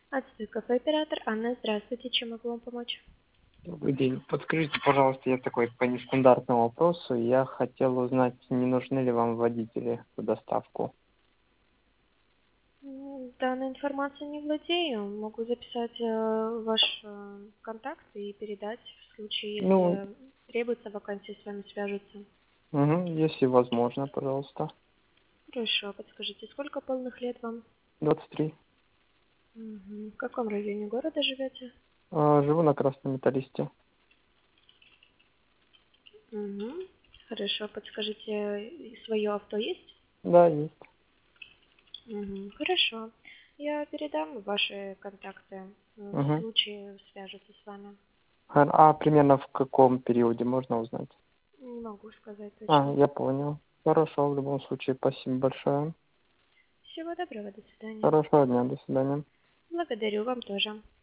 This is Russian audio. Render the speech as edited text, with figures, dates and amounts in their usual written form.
Отстой кафе оператор Анна, здравствуйте, чем могу вам помочь? Добрый день. Подскажите, пожалуйста, я такой по нестандартному вопросу. Я хотел узнать, не нужны ли вам водители в доставку. Данной информацией не владею. Могу записать ваш контакт и передать в случае, Ну, если требуется вакансия, с вами свяжутся. если возможно, пожалуйста. Хорошо, подскажите, сколько полных лет вам? 23. В каком районе города живете? Живу на Красном Металлисте. Мгм. Хорошо, подскажите, свое авто есть? Да, есть. Хорошо. Я передам ваши контакты. В Мгм. случае свяжутся с вами. А примерно в каком периоде можно узнать? Не могу сказать точно. Я понял. Хорошо, в любом случае, спасибо большое. Всего доброго, до свидания. Хорошего дня, до свидания. Благодарю вам тоже.